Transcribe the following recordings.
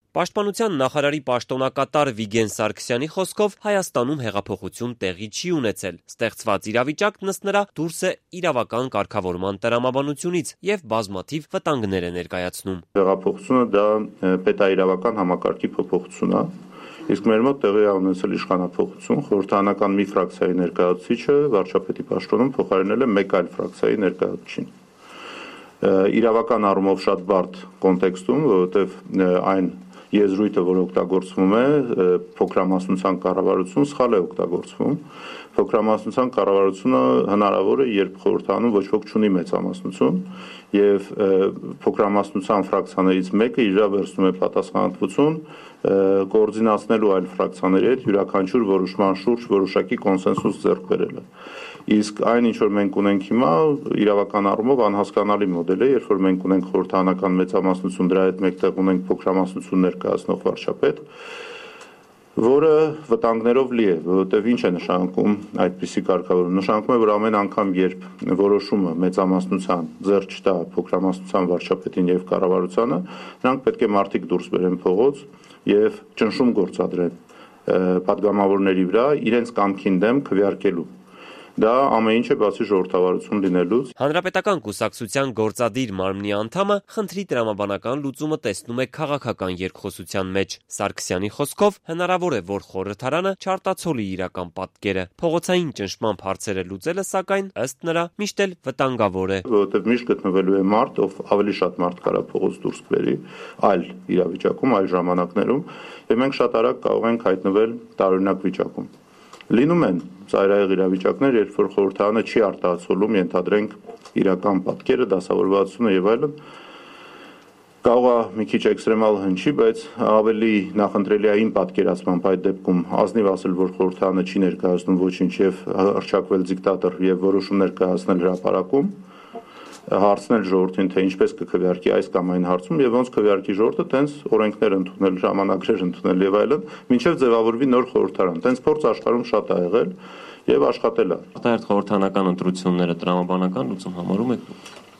Պաշտպանության նախարարի պաշտոնակատար Վիգեն Սարգսյանի խոսքով Հայաստանում հեղափոխություն տեղի չի ունեցել։ Ստեղծված իրավիճակն ըստ նրա դուրս է իրավական կարգավորման տրամաբանությունից եւ բազմաթիվ վտանգներ է ներկայացնում։ Հեղափոխությունը դա պետաիրավական համակարգի փոփոխություն է, իսկ մեր մոտ տեղի է ունեցել իշխանափոխություն, խորհրդարանական մի ֆրակցիայի ներկայացուցիչը վարչապետի պաշտոնում փոխարինել է մեկ այլ ֆրակցիայի ներկայացուցիչին։ Իրավական առումով շատ բարդ կոնտեքստում, որովհետեւ այն եզրույթը, որ օգտագործվում է, փոքրամասնության կառավարություն սխալ է օգտագործվում։ Փոքրամասնության կառավարությունը հնարավոր է, երբ խորհրդարանում ոչ ոք չունի մեծամասնություն, եւ փոքրամասնության ֆրակցիաներից մեկը իր վերցնում է պատասխանատվություն կոորդինացնելու այլ ֆրակցիաների հետ յուրաքանչյուր որոշման շուրջ որոշակի կոնսենսուս ձեռք բերելը։ Իսկ այն, ինչ որ մենք ունենք հիմա, իրավական առումով անհասկանալի մոդել է, երբ որ մենք ունենք խորհրդարանական մեծամասնություն, դրա հետ մեկտեղ ունենք փոքրամասնություն ներկայացնող վարչապետ, որը վտանգներով լի է, որովհետև ինչ է նշանակում այդպիսի կարգավորում։ Նշանակում է, որ ամեն անգամ, երբ որոշումը մեծամասնության ձեռք չտա փոքրամասնության վարչապետին եւ կառավարությանը, նրանք պետք է մարդիկ դուրս բերեն փողոց եւ ճնշում գործադրեն падգամավորների վրա իրենց կամքին դեմ քվեարկելու։ Դա ամեն ինչ է բացի ժողովրդավարություն լինելուց։ Հանրապետական կուսակցության գործադիր մարմնի անդամը խնդրի տրամաբանական լուծումը տեսնում է քաղաքական երկխոսության մեջ։ Սարգսյանի խոսքով հնարավոր է, որ խորհրդարանը չարտացոլի իրական պատկերը։ Փողոցային ճնշման հարցերը լուծելը, սակայն, ըստ նրա, միշտ էլ վտանգավոր է։ Որովհետև միշտ գտնվելու է մարդ, ով ավելի շատ մարդ կարա փողոց դուրս բերի այլ իրավիճակում, այլ ժամանակներում, եւ մենք շատ արագ կարող ենք հայտնվել տարօրինակ վիճակում։ Լինում են ծայրահեղ իրավիճակներ, երբ որ խորհրդարանը չի արտահայտում, ենթադրենք իրական պատկերը, դասավորվածությունը եւ այլն, կարող է մի քիչ էքստրեմալ հնչի, բայց ավելի նախընտրելի է իմ պատկերացմամբ այդ դեպքում ազնիվ ասել, որ խորհրդարանը չի ներկայացնում ոչինչ եւ հռչակվել դիկտատոր եւ որոշումներ կայացնել հրապարակում, հարցնել ժողովրդին, թե ինչպես կքվեարկի այս կամ այն հարցում եւ ոնց քվեարկի ժողովուրդը, տենց օրենքներ ընդունել, ժամանակներ ընդունել եւ այլն, մինչեւ ձևավորվի նոր խորհրդարան։ Տենց փորձ աշխարհում շատ ա եղել եւ աշխատել է։ Արտահերթ խորհրդարանական ընտրությունները տրամաբանական լուծում համարում եք։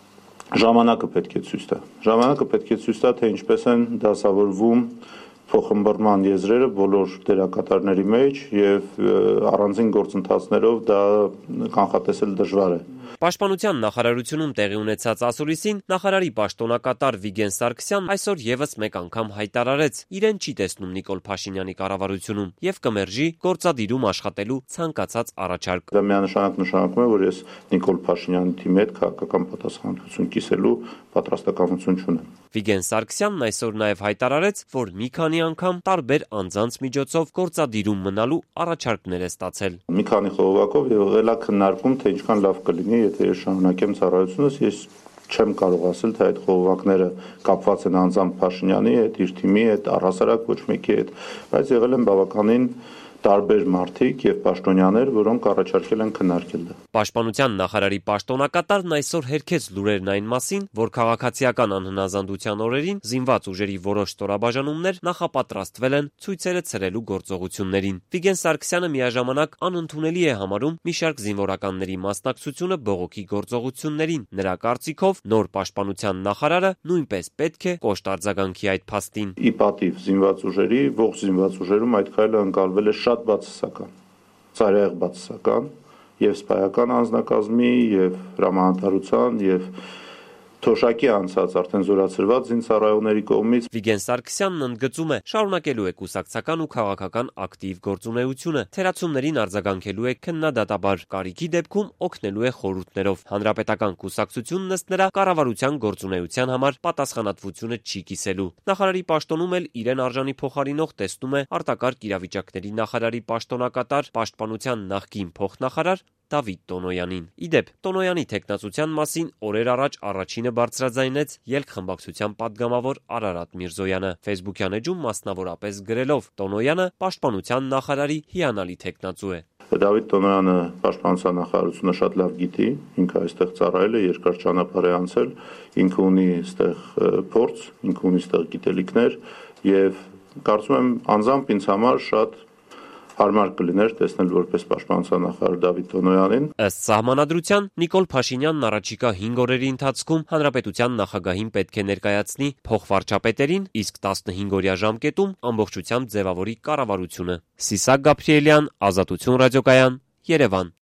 Ժամանակը պետք է ցույց տա։ Ժամանակը պետք է ցույց տա, թե ինչպես են դասավորվում փոխմբռնման եզրերը բոլոր դերակատարների մեջ եւ առանձին գործընթացներով դա կանխատեսել դժվար է։ Պաշտպանության նախարարությունում տեղի ունեցած ասուլիսին նախարարի պաշտոնակատար Վիգեն Սարգսյանն այսօր եւս մեկ անգամ հայտարարեց. իրեն չի տեսնում Նիկոլ Փաշինյանի կառավարությունում եւ կմերժի գործադիրում աշխատելու ցանկացած առաջարկ։ Դա միանշանակ նշանակում է, որ ես Նիկոլ Փաշինյանի թիմի հետ քաղաքական պատասխանատվություն կիսելու պատրաստակամություն չունեմ։ Վիգեն Սարգսյանն այսօր նաև հայտարարեց, որ մի քանի անգամ տարբեր անձանց միջոցով գործադիրում մնալու առաջարկներ է ստացել։ Մի քանի խողովակով եղել է քննարկում, թե ինչքան լավ կլինի, եթե ես շարունակեմ ծառայությունս, ես չեմ կարող ասել, թե այդ խողովակները կապված են անձամբ Փաշինյանի հետ, իր թիմի հետ, առհասարակ ոչ մեկի հետ, բայց եղել են բավականին տարբեր մարդիկ եւ պաշտոնյաներ, որոնք առաջարկել են քննարկել դա։ Պաշտպանության նախարարի պաշտոնակատարն այսօր հերքեց լուրերն այն մասին, որ քաղաքացիական անհնազանդության օրերին զինված ուժերի որոշ ստորաբաժանումներ նախապատրաստվել են ցույցերը ցրելու գործողություններին։ Վիգեն Սարգսյանը միաժամանակ անընդունելի է համարում մի շարք զինվորականների մասնակցությունը բողոքի գործողություններին։ Նրա կարծիքով նոր պաշտպանության նախարարը նույնպես պետք է կոշտ արձագանքի այդ փաստին։ Ի պատիվ զինված ուժերի, ողջ զինված ուժերում այդ քայլը ընկալվել է շատ բացասական, ծայրահեղ բացասական եւ սպայական անձնակազմի եւ հրամանատարության եւ թոշակի անցած արդեն զորացրված զինծառայողների կողմից։ Վիգեն Սարգսյանն ընդգծում է, շարունակելու է կուսակցական ու քաղաքական ակտիվ գործունեությունը, թերացումներին արձագանքելու է քննադատաբար, կարիքի դեպքում օգնելու է խորհուրդներով։ Հանրապետական կուսակցությունն ըստ նրա կառավարության գործունեության համար պատասխանատվությունը չի կիսելու։ Նախարարի պաշտոնում էլ իրեն արժանի փոխարինող տեսնում է արտակարգ իրավիճակների նախարարի պաշտոնակատար, պաշտպանության նախկին փոխնախարար Դավիթ Տոնոյանին։ Իդեպ, Տոնոյանի թեկնածության մասին օրեր առաջ առաջինը բարձրաձայնեց ելք խմբակցության падգամավոր Արարատ Միրզոյանը, Facebook-յան էջում մասնավորապես գրելով. Տոնոյանը պաշտպանության նախարարի հիանալի թեկնածու է։ Դավիթ Տոնոյանը պաշտպանության նախարարությունը շատ լավ գիտի, ինքը այստեղ ծառայել է, երկար ճանապարհ է անցել, ինքը ունի այստեղ փորձ, ինքը ունի այստեղ գիտելիքներ եւ կարծում եմ անձամբ ինձ համար շատ հարմար կլիներ տեսնել որպես պաշտպանության նախարար Դավիթ Տոնոյանին։ Ըստ սահմանադրության Նիկոլ Փաշինյանն առաջիկա 5 օրերի ընթացքում հանրապետության նախագահին պետք է ներկայացնի փոխվարչապետերին, իսկ 15-օրյա ժամկետում ամբողջությամբ ձևավորի կառավարությունը։ Սիսակ Գաբրիելյան, Ազատություն ռադիոկայան, Երևան։